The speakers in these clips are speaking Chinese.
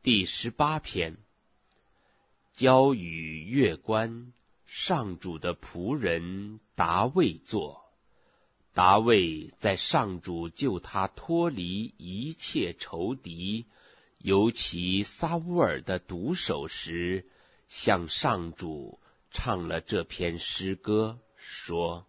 第18篇。交与乐官，上主的仆人达味作。达味在上主救他脱离一切仇敌，尤其撒乌尔的毒手时，向上主唱了这篇诗歌，说：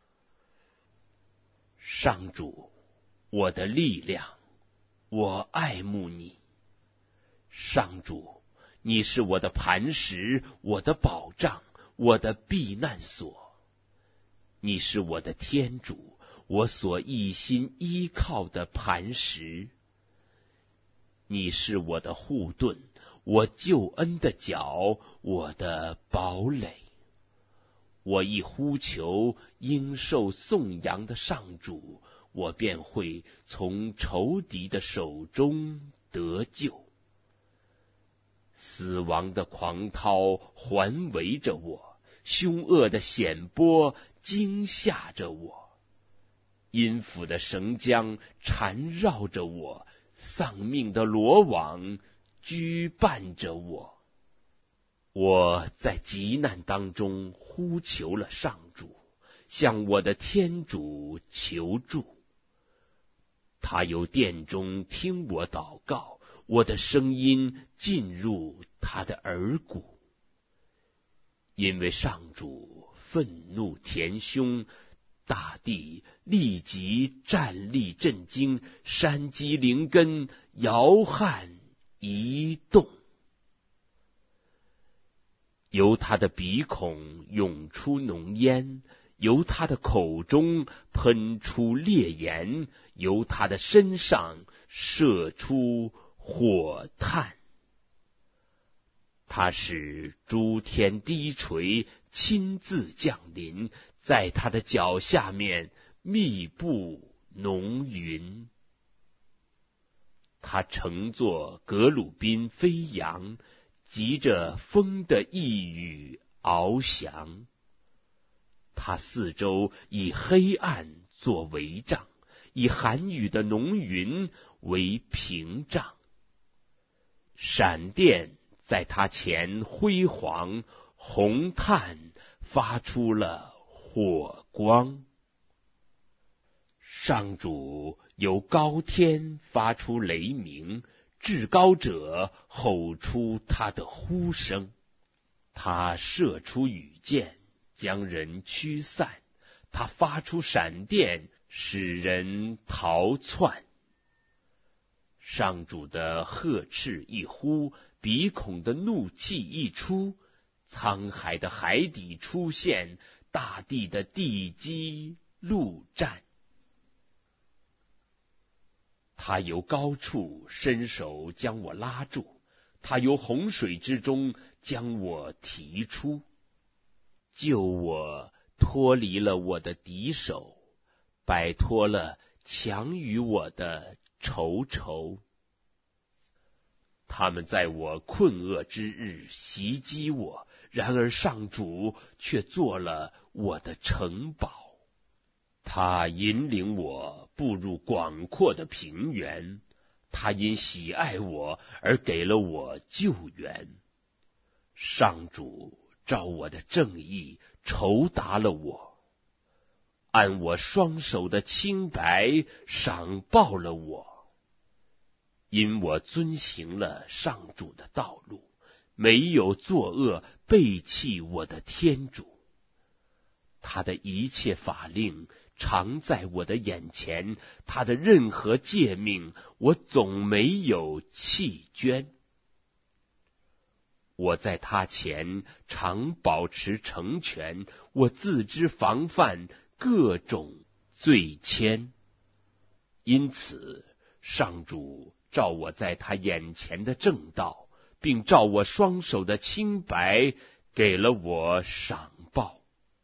上主，我的力量，我爱慕你。上主，你是我的磐石，我的保障，我的避难所。你是我的天主，我所一心依靠的磐石。你是我的护盾，我救恩的脚，我的堡垒。我一呼求应受颂扬的上主，我便会从仇敌的手中得救。死亡的狂涛环围着我，凶恶的险波惊吓着我，阴府的绳浆缠绕着我，丧命的罗网拘绊着我。我在急难当中呼求了上主，向我的天主求助。他由殿中听我祷告，我的声音进入他的耳骨。因为上主愤怒填胸，大地立即站立震惊，山脊灵根摇撼移动。由他的鼻孔涌出浓烟，由他的口中喷出烈焰，由他的身上射出火炭。他使诸天低垂，亲自降临，在他的脚下面密布浓云。他乘坐革鲁宾飞扬，急着风的一语翱翔。他四周以黑暗作围帐，以寒雨的浓云为屏障。闪电在他前辉煌，红炭发出了火光。上主由高天发出雷鸣，至高者吼出他的呼声。他射出羽箭，将人驱散；他发出闪电，使人逃窜。上主的呵斥一呼，鼻孔的怒气一出，沧海的海底出现，大地的地基陆战。他由高处伸手将我拉住，他由洪水之中将我提出，救我脱离了我的敌手，摆脱了强于我的仇仇。他们在我困厄之日袭击我，然而上主却做了我的城堡。他引领我步入广阔的平原，他因喜爱我而给了我救援。上主照我的正义酬答了我，按我双手的清白赏报了我。因我遵行了上主的道路，没有作恶背弃我的天主。他的一切法令常在我的眼前，他的任何诫命我总没有弃捐。我在他前常保持成全，我自知防范各种罪愆。因此上主照我在他眼前的正道，并照我双手的清白给了我赏报。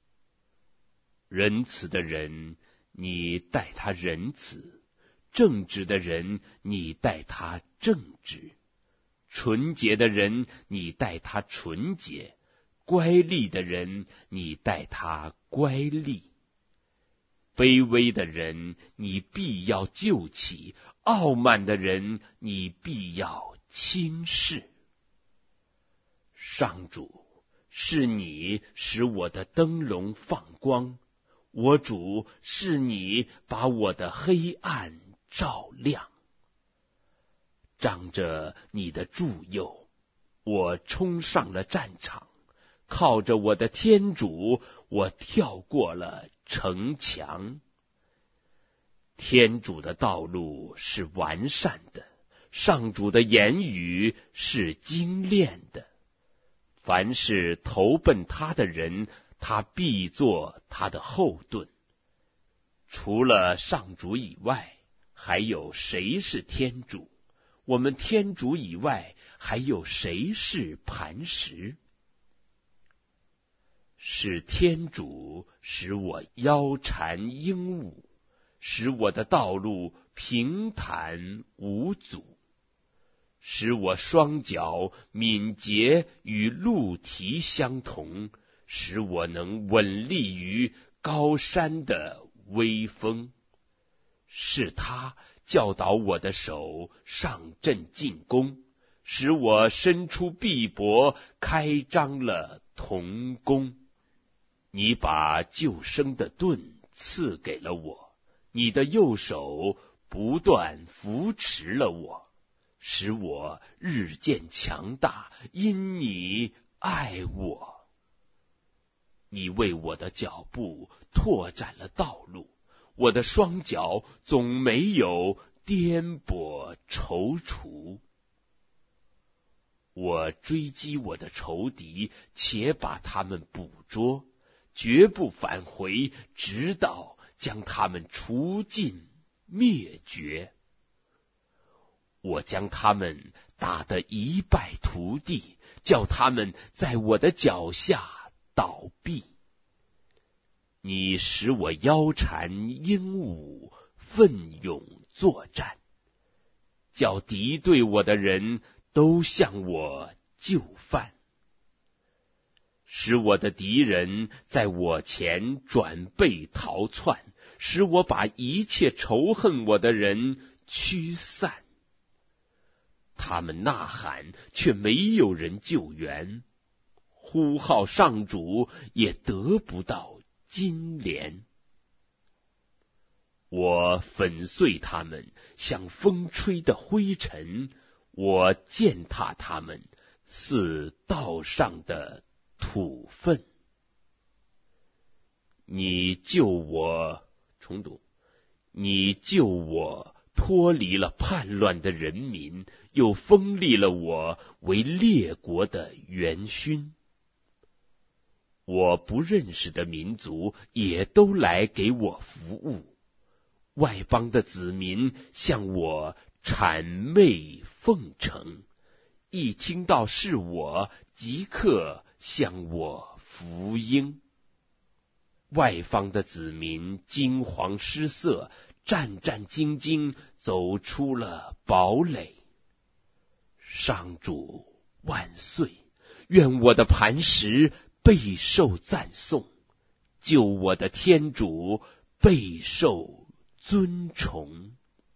仁慈的人，你待他仁慈；正直的人，你待他正直；纯洁的人，你待他纯洁；乖戾的人，你待他乖戾。卑微的人，你必要救起；傲慢的人，你必要轻视。上主，是你使我的灯笼放光，我主，是你把我的黑暗照亮。仗着你的助佑，我冲上了战场，靠着我的天主，我跳过了城墙。天主的道路是完善的，上主的言语是精炼的。凡是投奔他的人，他必做他的后盾。除了上主以外，还有谁是天主？我们天主以外，还有谁是磐石？是天主使我腰缠鹦鹉，使我的道路平坦无阻，使我双脚敏捷与鹿蹄相同，使我能稳立于高山的威风。是他教导我的手上阵进攻，使我伸出臂膊，开张了铜弓。你把救生的盾赐给了我，你的右手不断扶持了我，使我日渐强大，因你爱我。你为我的脚步拓展了道路，我的双脚总没有颠簸踌躇。我追击我的仇敌，且把他们捕捉，绝不返回，直到将他们除尽灭绝。我将他们打得一败涂地，叫他们在我的脚下倒闭。你使我腰缠鹦鹉，奋勇作战，叫敌对我的人都向我就范，使我的敌人在我前转背逃窜，使我把一切仇恨我的人驱散。他们呐喊，却没有人救援；呼号上主，也得不到金莲。我粉碎他们，像风吹的灰尘；我践踏他们，似道上的土粪。你救我，重读，你救我脱离了叛乱的人民，又封立了我为列国的元勋。我不认识的民族也都来给我服务，外邦的子民向我谄媚奉承，一听到是我，即刻向我服膺。外方的子民惊惶失色，战战兢兢走出了堡垒。上主万岁！愿我的磐石备受赞颂，救我的天主备受尊崇。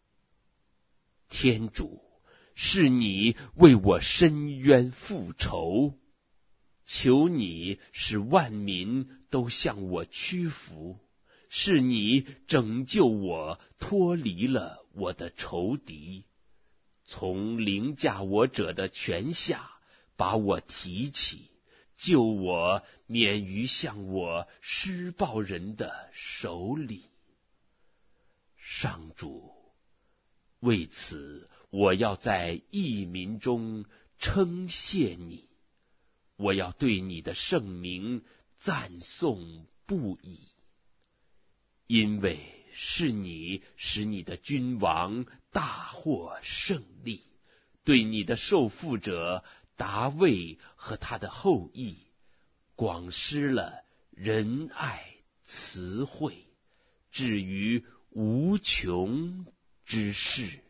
天主，是你为我伸冤复仇，求你使万民都向我屈服，是你拯救我脱离了我的仇敌，从凌驾我者的权下把我提起，救我免于向我施暴人的手里。上主，为此我要在异民中称谢你，我要对你的圣名赞颂不已，因为是你使你的君王大获胜利，对你的受缚者达味和他的后裔广施了仁爱慈惠，至于无穷之事。